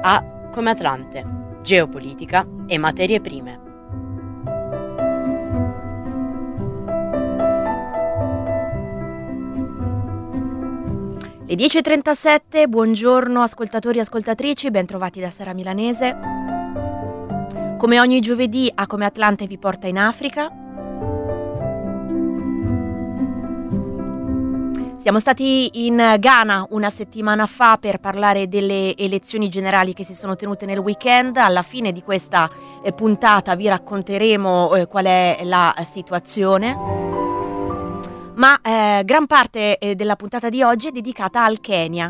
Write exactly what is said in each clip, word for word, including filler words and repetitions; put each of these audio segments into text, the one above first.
A come Atlante, geopolitica e materie prime. Le dieci e trentasette, buongiorno ascoltatori e ascoltatrici, bentrovati da Sara Milanese. Come ogni giovedì, A come Atlante vi porta in Africa. Siamo stati in Ghana una settimana fa per parlare delle elezioni generali che si sono tenute nel weekend. Alla fine di questa eh, puntata vi racconteremo eh, qual è la situazione. Ma eh, gran parte eh, della puntata di oggi è dedicata al Kenya.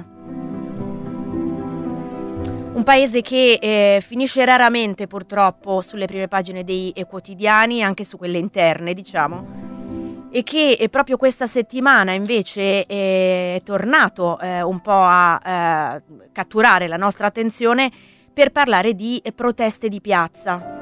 Un paese che eh, finisce raramente purtroppo sulle prime pagine dei eh, quotidiani, anche su quelle interne, diciamo. E che eh, proprio questa settimana invece è tornato eh, un po' a eh, catturare la nostra attenzione per parlare di eh, proteste di piazza.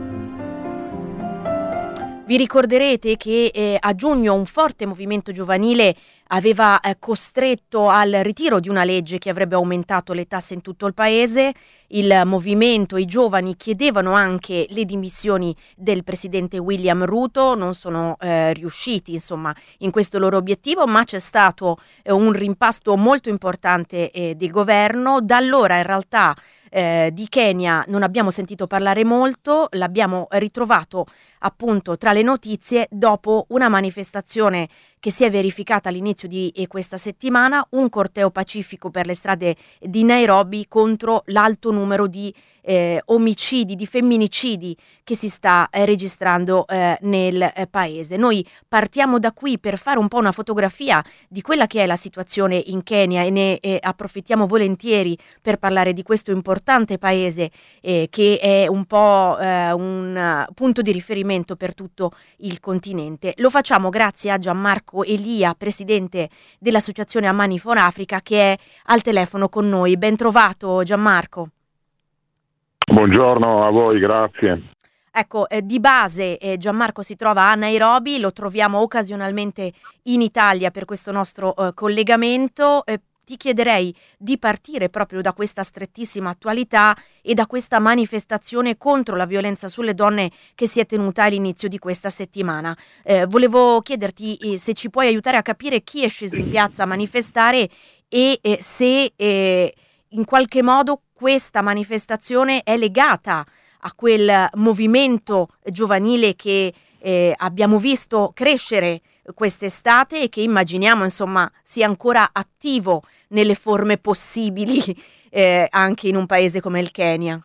Vi ricorderete che eh, a giugno un forte movimento giovanile aveva eh, costretto al ritiro di una legge che avrebbe aumentato le tasse in tutto il paese. Il movimento, i giovani chiedevano anche le dimissioni del presidente William Ruto, non sono eh, riusciti insomma in questo loro obiettivo, ma c'è stato eh, un rimpasto molto importante eh, del governo. Da allora in realtà Eh, di Kenya non abbiamo sentito parlare molto, l'abbiamo ritrovato appunto tra le notizie dopo una manifestazione che si è verificata all'inizio di eh, questa settimana, un corteo pacifico per le strade di Nairobi contro l'alto numero di eh, omicidi, di femminicidi che si sta eh, registrando eh, nel eh, paese. Noi partiamo da qui per fare un po' una fotografia di quella che è la situazione in Kenya e ne eh, approfittiamo volentieri per parlare di questo importante paese eh, che è un po' eh, un uh, punto di riferimento per tutto il continente. Lo facciamo grazie a Gianmarco Elia, presidente dell'associazione Amani for Africa, che è al telefono con noi. Ben trovato Gianmarco. Buongiorno a voi, grazie. Ecco, eh, di base eh, Gianmarco si trova a Nairobi, lo troviamo occasionalmente in Italia per questo nostro eh, collegamento. Eh, ti chiederei di partire proprio da questa strettissima attualità e da questa manifestazione contro la violenza sulle donne che si è tenuta all'inizio di questa settimana. Eh, volevo chiederti eh, se ci puoi aiutare a capire chi è sceso in piazza a manifestare e eh, se eh, in qualche modo questa manifestazione è legata a quel movimento giovanile che eh, abbiamo visto crescere quest'estate e che immaginiamo insomma sia ancora attivo nelle forme possibili eh, anche in un paese come il Kenya.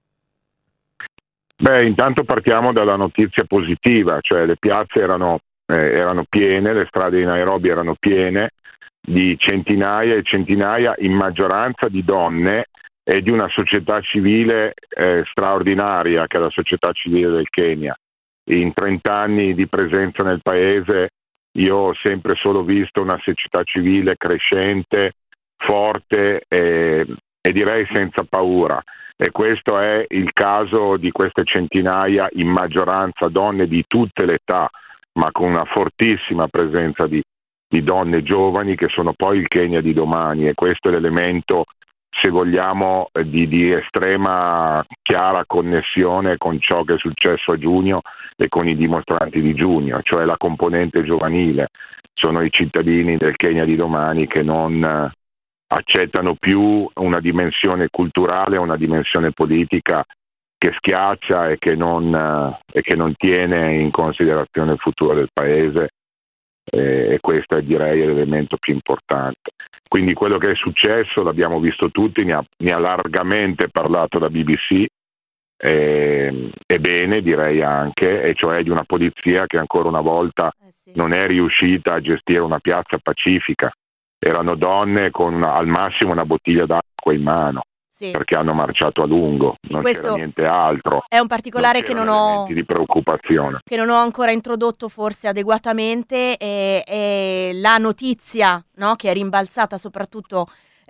Beh, intanto partiamo dalla notizia positiva, cioè le piazze erano, eh, erano piene, le strade di Nairobi erano piene di centinaia e centinaia, in maggioranza di donne e di una società civile eh, straordinaria che è la società civile del Kenya. In trent'anni di presenza nel paese io ho sempre solo visto una società civile crescente, forte e, e direi senza paura. E questo è il caso di queste centinaia, in maggioranza donne di tutte le età, ma con una fortissima presenza di, di donne giovani che sono poi il Kenya di domani, e questo è l'elemento, se vogliamo, di, di estrema chiara connessione con ciò che è successo a giugno e con i dimostranti di giugno, cioè la componente giovanile. Sono i cittadini del Kenya di domani che non eh, accettano più una dimensione culturale, una dimensione politica che schiaccia e che non, eh, e che non tiene in considerazione il futuro del paese, eh, e questo è direi l'elemento più importante. Quindi quello che è successo l'abbiamo visto tutti, ne ha, ne ha largamente parlato la B B C, eh, e bene direi anche, e cioè di una polizia che ancora una volta Eh sì. non è riuscita a gestire una piazza pacifica. Erano donne con una, al massimo una bottiglia d'acqua in mano, Sì. perché hanno marciato a lungo, Sì, non questo c'era niente altro. È un particolare Non che non c'erano ho elementi di preoccupazione. che non ho ancora introdotto forse adeguatamente, e, e la notizia, no, che è rimbalzata soprattutto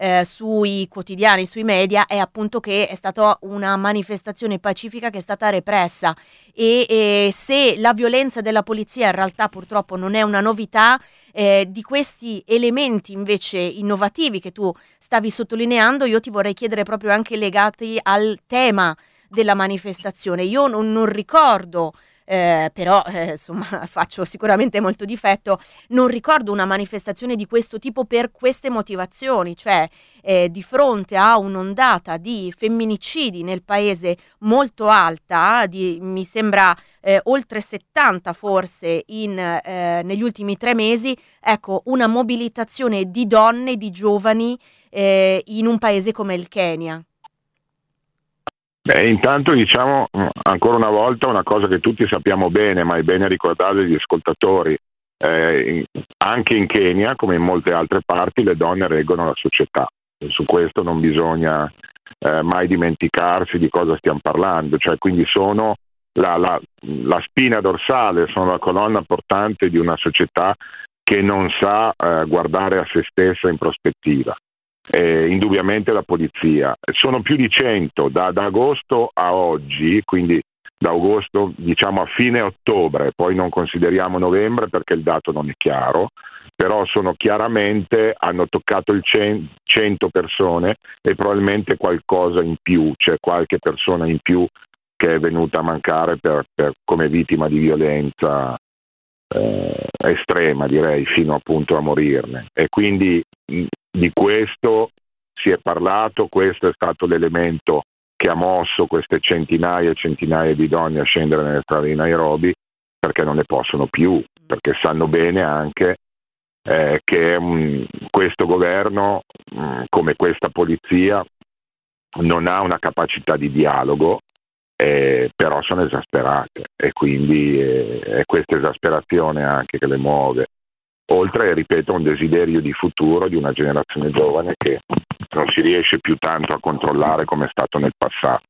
eh, sui quotidiani, sui media, è appunto che è stata una manifestazione pacifica che è stata repressa e, e se la violenza della polizia in realtà purtroppo non è una novità, eh, di questi elementi invece innovativi che tu stavi sottolineando, io ti vorrei chiedere proprio anche legati al tema della manifestazione. Io non, non ricordo, eh, però eh, insomma faccio sicuramente molto difetto, non ricordo una manifestazione di questo tipo per queste motivazioni, cioè eh, di fronte a un'ondata di femminicidi nel paese molto alta, di, mi sembra eh, oltre settanta forse in, eh, negli ultimi tre mesi, ecco, una mobilitazione di donne, di giovani eh, in un paese come il Kenya. Beh, intanto diciamo ancora una volta una cosa che tutti sappiamo bene, ma è bene ricordare agli ascoltatori, eh, anche in Kenya, come in molte altre parti, le donne reggono la società. E su questo non bisogna eh, mai dimenticarsi di cosa stiamo parlando, cioè quindi sono la, la, la spina dorsale, sono la colonna portante di una società che non sa eh, guardare a se stessa in prospettiva. Eh, indubbiamente la polizia, sono più di cento da, da agosto a oggi, quindi da agosto diciamo a fine ottobre, poi non consideriamo novembre perché il dato non è chiaro, però sono chiaramente, hanno toccato il cento persone e probabilmente qualcosa in più, c'è qualche persona in più che è venuta a mancare per, per, come vittima di violenza eh, estrema, direi, fino appunto a morirne. E quindi mh, di questo si è parlato, questo è stato l'elemento che ha mosso queste centinaia e centinaia di donne a scendere nelle strade di Nairobi, perché non ne possono più, perché sanno bene anche eh, che mh, questo governo, mh, come questa polizia, non ha una capacità di dialogo, eh, però sono esasperate e quindi eh, è questa esasperazione anche che le muove. Oltre, ripeto, a un desiderio di futuro di una generazione giovane che non si riesce più tanto a controllare come è stato nel passato.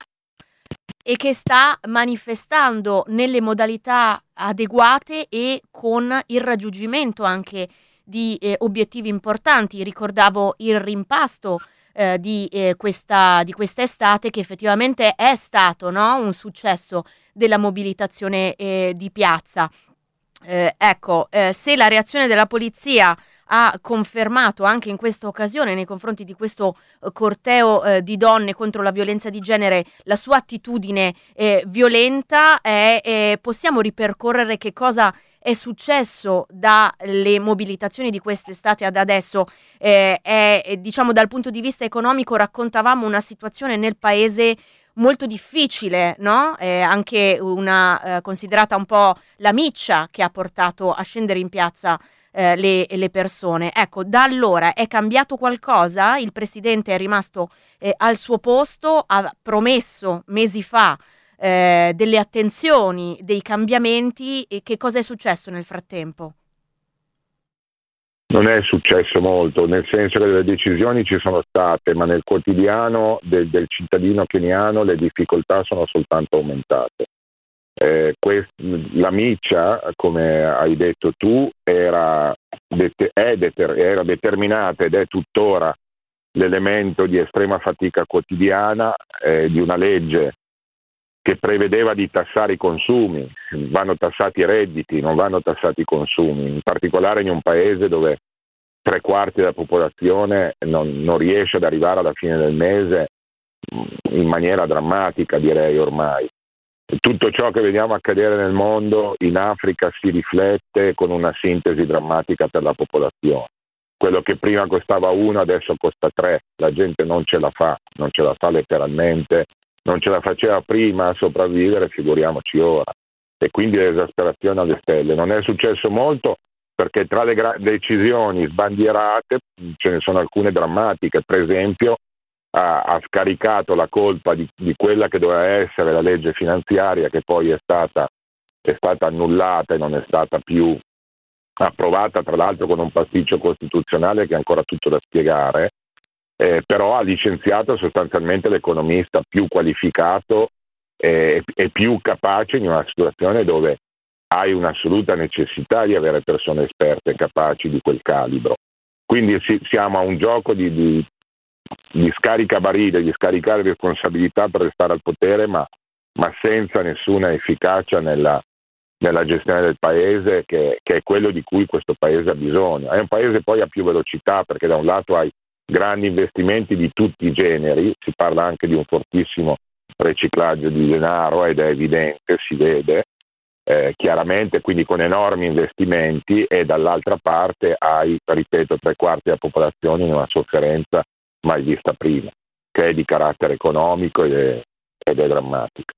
E che sta manifestando nelle modalità adeguate e con il raggiungimento anche di eh, obiettivi importanti. Ricordavo il rimpasto eh, di, eh, questa, di quest'estate, che effettivamente è stato, no, un successo della mobilitazione eh, di piazza. Eh, ecco, eh, se la reazione della polizia ha confermato anche in questa occasione nei confronti di questo eh, corteo eh, di donne contro la violenza di genere la sua attitudine eh, violenta, eh, eh, possiamo ripercorrere che cosa è successo dalle mobilitazioni di quest'estate ad adesso. Eh, è, diciamo, dal punto di vista economico raccontavamo una situazione nel paese molto difficile, no? Eh, anche una eh, considerata un po' la miccia che ha portato a scendere in piazza eh, le, le persone. Ecco, da allora è cambiato qualcosa? Il presidente è rimasto eh, al suo posto, ha promesso mesi fa eh, delle attenzioni, dei cambiamenti, e che cosa è successo nel frattempo? Non è successo molto, nel senso che le decisioni ci sono state, ma nel quotidiano del, del cittadino keniano le difficoltà sono soltanto aumentate. Eh, quest, la miccia, come hai detto tu, era, det- è deter- era determinata ed è tuttora l'elemento di estrema fatica quotidiana eh, di una legge che prevedeva di tassare i consumi. Vanno tassati i redditi, non vanno tassati i consumi, in particolare in un paese dove tre quarti della popolazione non, non riesce ad arrivare alla fine del mese in maniera drammatica, direi ormai. Tutto ciò che vediamo accadere nel mondo in Africa si riflette con una sintesi drammatica per la popolazione. Quello che prima costava uno adesso costa tre, la gente non ce la fa, non ce la fa letteralmente, non ce la faceva prima a sopravvivere, figuriamoci ora. E quindi l'esasperazione alle stelle. Non è successo molto perché tra le gra- decisioni sbandierate ce ne sono alcune drammatiche. Per esempio ha, ha scaricato la colpa di, di quella che doveva essere la legge finanziaria, che poi è stata, è stata annullata e non è stata più approvata, tra l'altro con un pasticcio costituzionale che è ancora tutto da spiegare. Eh, però ha licenziato sostanzialmente l'economista più qualificato eh, e più capace in una situazione dove hai un'assoluta necessità di avere persone esperte e capaci di quel calibro. Quindi si, siamo a un gioco di, di, di scaricabarile, di scaricare responsabilità per restare al potere, ma, ma senza nessuna efficacia nella, nella gestione del paese, che, che è quello di cui questo paese ha bisogno. È un paese poi a più velocità, perché da un lato hai grandi investimenti di tutti i generi, si parla anche di un fortissimo riciclaggio di denaro ed è evidente, si vede eh, chiaramente, quindi con enormi investimenti, e dall'altra parte hai, ripeto, tre quarti della popolazione in una sofferenza mai vista prima, che è di carattere economico ed è, ed è drammatica.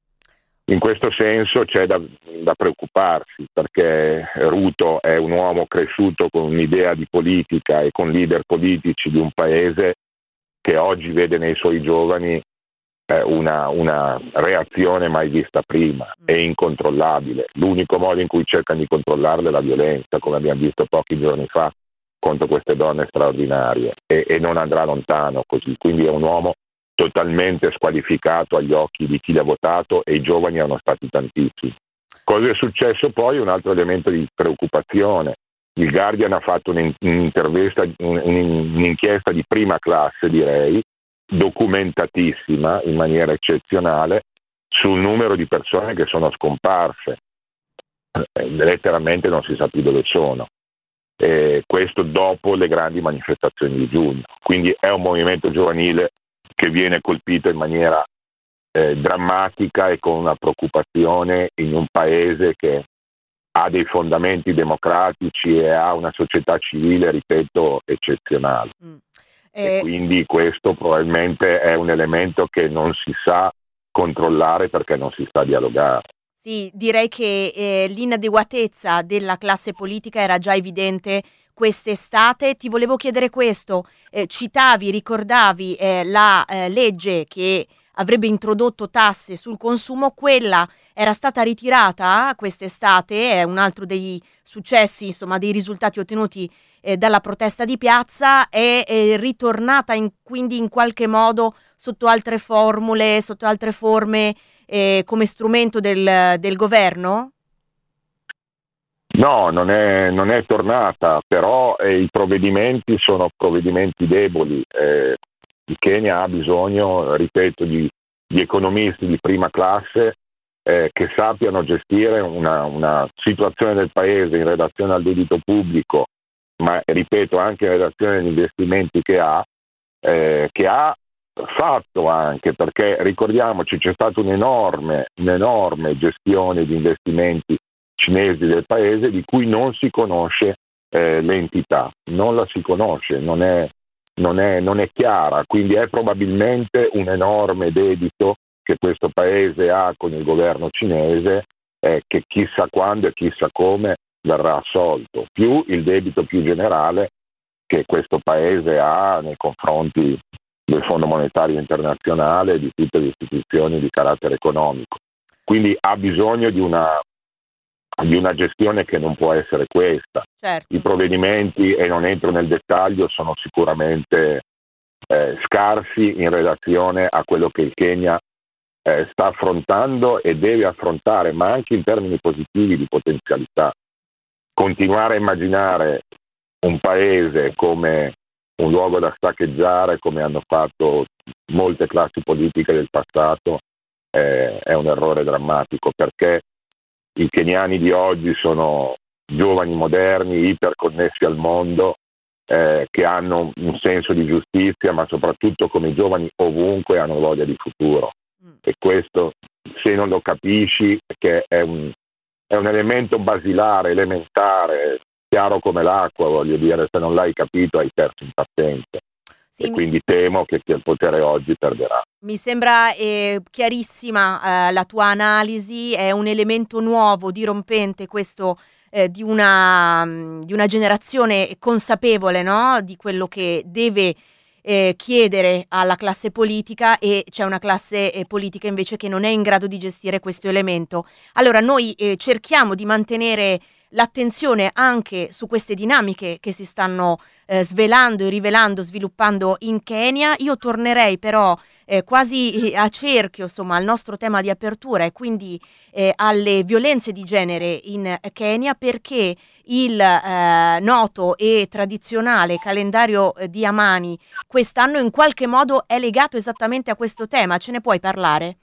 In questo senso c'è da, da preoccuparsi, perché Ruto è un uomo cresciuto con un'idea di politica e con leader politici di un paese che oggi vede nei suoi giovani eh, una, una reazione mai vista prima e incontrollabile. L'unico modo in cui cercano di controllarla è la violenza, come abbiamo visto pochi giorni fa contro queste donne straordinarie, e, e non andrà lontano così. Quindi è un uomo totalmente squalificato agli occhi di chi l'ha votato, e i giovani erano stati tantissimi. Cosa è successo poi? Un altro elemento di preoccupazione. Il Guardian ha fatto un'intervista, un'inchiesta di prima classe, direi, documentatissima in maniera eccezionale, sul numero di persone che sono scomparse. Eh, letteralmente non si sa più dove sono. Eh, questo dopo le grandi manifestazioni di giugno. Quindi è un movimento giovanile che viene colpito in maniera eh, drammatica e con una preoccupazione in un paese che ha dei fondamenti democratici e ha una società civile, ripeto, eccezionale. Mm. Eh... E quindi questo probabilmente è un elemento che non si sa controllare, perché non si sa dialogare. Sì, direi che eh, l'inadeguatezza della classe politica era già evidente quest'estate. Ti volevo chiedere questo, eh, citavi, ricordavi eh, la eh, legge che avrebbe introdotto tasse sul consumo, quella era stata ritirata quest'estate, è un altro dei successi, insomma, dei risultati ottenuti eh, dalla protesta di piazza, è, è ritornata in, quindi in qualche modo sotto altre formule, sotto altre forme, eh, come strumento del, del governo? No, non è, non è tornata, però eh, i provvedimenti sono provvedimenti deboli. Eh, il Kenya ha bisogno, ripeto, di, di economisti di prima classe eh, che sappiano gestire una, una situazione del paese in relazione al debito pubblico, ma ripeto anche in relazione agli investimenti che ha, eh, che ha fatto anche, perché ricordiamoci c'è stata un'enorme, un'enorme gestione di investimenti cinesi del paese di cui non si conosce eh, l'entità, non la si conosce, non è, non è, non è chiara, quindi è probabilmente un enorme debito che questo paese ha con il governo cinese, eh, che chissà quando e chissà come verrà assolto, più il debito più generale che questo paese ha nei confronti del Fondo Monetario Internazionale e di tutte le istituzioni di carattere economico. Quindi ha bisogno di una di una gestione che non può essere questa. Certo. I provvedimenti, e non entro nel dettaglio, sono sicuramente eh, scarsi in relazione a quello che il Kenya eh, sta affrontando e deve affrontare, ma anche in termini positivi di potenzialità. Continuare a immaginare un paese come un luogo da saccheggiare, come hanno fatto molte classi politiche del passato, eh, è un errore drammatico, perché i keniani di oggi sono giovani moderni, iperconnessi al mondo, eh, che hanno un senso di giustizia, ma soprattutto come giovani ovunque hanno voglia di futuro. Mm. E questo, se non lo capisci, che è un, è un elemento basilare, elementare, chiaro come l'acqua, voglio dire, se non l'hai capito hai perso in partenza. Sì, e quindi temo che chi ha il potere oggi perderà. Mi sembra eh, chiarissima eh, la tua analisi, è un elemento nuovo, dirompente questo eh, di, una, di una generazione consapevole, no? Di quello che deve eh, chiedere alla classe politica, e c'è una classe eh, politica invece che non è in grado di gestire questo elemento. Allora noi eh, cerchiamo di mantenere l'attenzione anche su queste dinamiche che si stanno eh, svelando e rivelando, sviluppando in Kenya. Io tornerei però eh, quasi a cerchio, insomma, al nostro tema di apertura e quindi eh, alle violenze di genere in Kenya, perché il eh, noto e tradizionale calendario eh, di Amani quest'anno in qualche modo è legato esattamente a questo tema. Ce ne puoi parlare?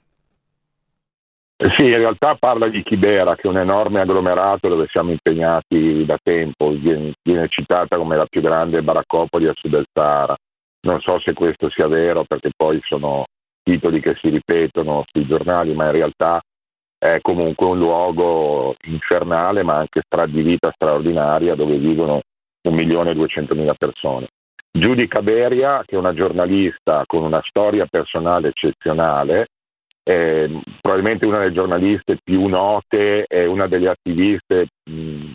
Eh Sì, in realtà parla di Kibera, che è un enorme agglomerato dove siamo impegnati da tempo, viene, viene citata come la più grande baraccopoli a sud del Sahara. Non so se questo sia vero, perché poi sono titoli che si ripetono sui giornali, ma in realtà è comunque un luogo infernale, ma anche stra- di vita straordinaria, dove vivono un milione e duecentomila persone. Judy Caberia, che è una giornalista con una storia personale eccezionale, eh, probabilmente una delle giornaliste più note e una delle attiviste mh,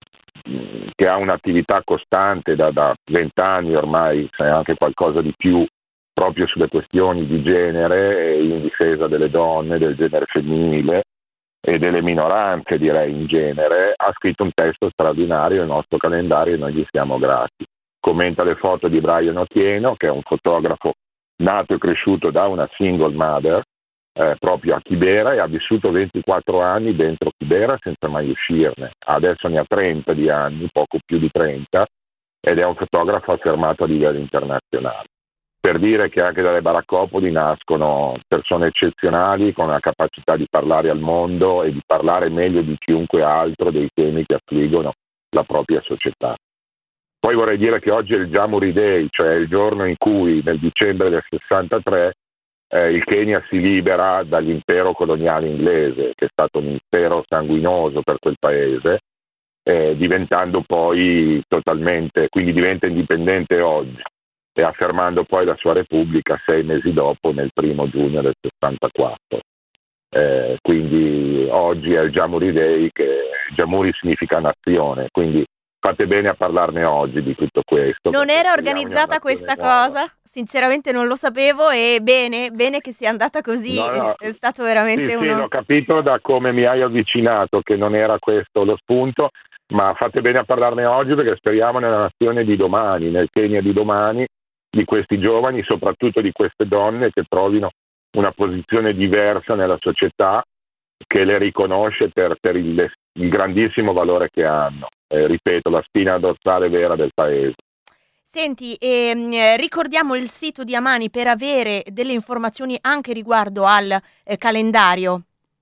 mh, che ha un'attività costante da, da vent'anni ormai, se anche qualcosa di più, proprio sulle questioni di genere e in difesa delle donne, del genere femminile e delle minoranze, direi in genere. Ha scritto un testo straordinario nel nostro calendario e noi gli siamo grati. Commenta le foto di Brian Otieno, che è un fotografo nato e cresciuto da una single mother, Eh, proprio a Kibera, e ha vissuto ventiquattro anni dentro Kibera senza mai uscirne. Adesso ne ha trenta di anni, poco più di trenta, ed è un fotografo affermato a livello internazionale. Per dire che anche dalle baraccopoli nascono persone eccezionali con la capacità di parlare al mondo e di parlare meglio di chiunque altro dei temi che affliggono la propria società. Poi vorrei dire che oggi è il Jamhuri Day, cioè il giorno in cui nel dicembre del sessantatré Eh, il Kenya si libera dall'impero coloniale inglese, che è stato un impero sanguinoso per quel paese, eh, diventando poi totalmente, quindi diventa indipendente oggi e affermando poi la sua repubblica sei mesi dopo, nel primo giugno del sessantaquattro. Eh, quindi oggi è il Jamhuri Day, che Jamhuri significa nazione, quindi fate bene a parlarne oggi di tutto questo. Non era organizzata questa nuova. cosa? Sinceramente non lo sapevo, e bene, bene che sia andata così, No, no. è stato veramente Sì, sì, uno... l'ho capito da come mi hai avvicinato che non era questo lo spunto, ma fate bene a parlarne oggi, perché speriamo nella nazione di domani, nel Kenya di domani, di questi giovani, soprattutto di queste donne, che trovino una posizione diversa nella società, che le riconosce per, per il, il grandissimo valore che hanno. Eh, ripeto, la spina dorsale vera del paese. Senti, ehm, eh, ricordiamo il sito di Amani per avere delle informazioni anche riguardo al eh, calendario.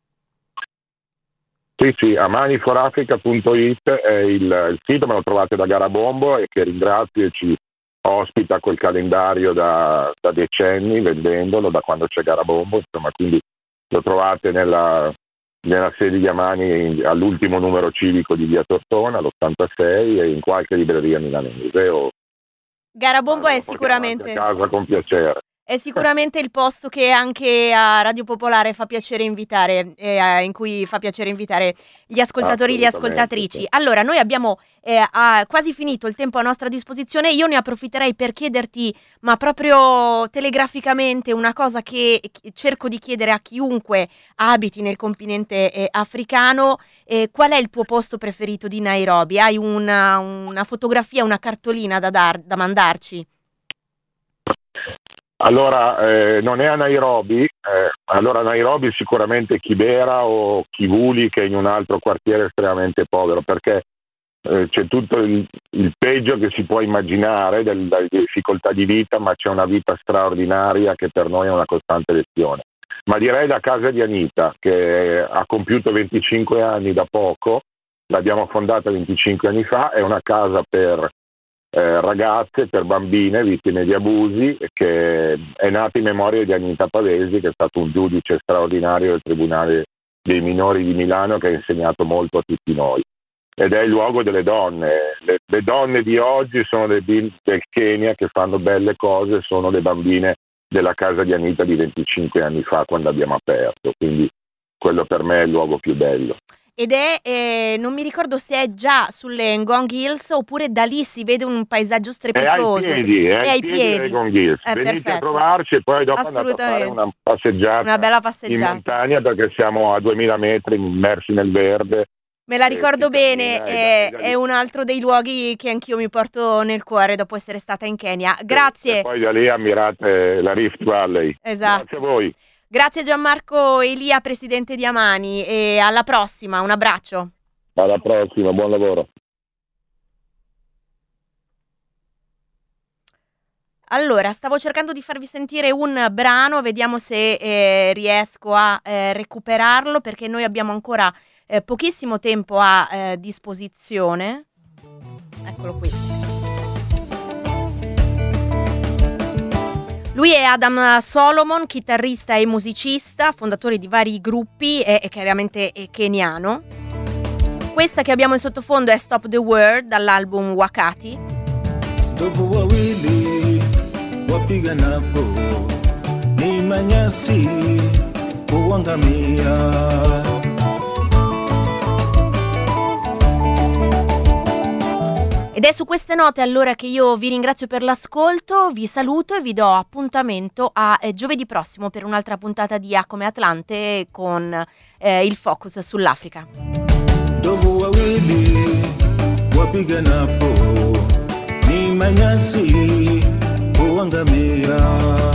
Sì, sì, amani for africa punto it è il, il sito, me lo trovate da Garabombo, e che ringrazio e ci ospita quel calendario da, da decenni, vendendolo da quando c'è Garabombo, insomma, quindi lo trovate nella, nella sede di Amani, all'ultimo numero civico di via Tortona, l'ottantasei, e in qualche libreria milanese. O, Garabombo allora, è lo portiamo anche sicuramente... a casa con piacere. È sicuramente il posto che anche a Radio Popolare fa piacere invitare, eh, in cui fa piacere invitare gli ascoltatori e le ascoltatrici. Sì. Allora, noi abbiamo eh, a, quasi finito il tempo a nostra disposizione. Io ne approfitterei per chiederti, ma proprio telegraficamente, una cosa che cerco di chiedere a chiunque abiti nel continente eh, africano: eh, qual è il tuo posto preferito di Nairobi? Hai una, una fotografia, una cartolina da, dar, da mandarci? Allora, eh, non è a Nairobi, eh, allora a Nairobi sicuramente Kibera o Kivuli, che è in un altro quartiere estremamente povero, perché eh, c'è tutto il, il peggio che si può immaginare delle, delle difficoltà di vita, ma c'è una vita straordinaria che per noi è una costante lezione. Ma direi la casa di Anita, che ha compiuto venticinque anni da poco, l'abbiamo fondata venticinque anni fa, è una casa per Eh, ragazze, per bambine vittime di abusi, che è nata in memoria di Anita Pavesi, che è stato un giudice straordinario del Tribunale dei minori di Milano, che ha insegnato molto a tutti noi. Ed è il luogo delle donne. Le, le donne di oggi sono le bimbe del Kenya che fanno belle cose, sono le bambine della casa di Anita di venticinque anni fa, quando abbiamo aperto. Quindi quello per me è il luogo più bello. Ed è, eh, non mi ricordo se è già sulle Ngong Hills, oppure da lì si vede un paesaggio strepitoso. È ai piedi, è, è ai piedi. delle Ngong Hills. Eh, Venite perfetto. a trovarci, e poi dopo andate a fare una passeggiata, una bella passeggiata in montagna, perché siamo a duemila metri immersi nel verde, Me la ricordo si bene, cammina, è, e da- e da è lì- un altro dei luoghi che anch'io mi porto nel cuore dopo essere stata in Kenya. E Grazie. poi da lì ammirate la Rift Valley. Esatto. Grazie a voi. Grazie Gianmarco Elia, presidente di Amani, e alla prossima, un abbraccio. Alla prossima, buon lavoro. Allora, stavo cercando di farvi sentire un brano, vediamo se eh, riesco a eh, recuperarlo, perché noi abbiamo ancora eh, pochissimo tempo a eh, disposizione. Eccolo qui. Lui è Adam Solomon, chitarrista e musicista, fondatore di vari gruppi e, e chiaramente è keniano. Questa che abbiamo in sottofondo è Stop the World dall'album Wakati. Ndovu wawili wapiganapo ni manyasi kuangamia. Ed è su queste note allora che io vi ringrazio per l'ascolto, vi saluto e vi do appuntamento a eh, giovedì prossimo per un'altra puntata di A come Atlante con eh, il focus sull'Africa. Ndovu wawili wapiganapo ni manyasi kuangamia.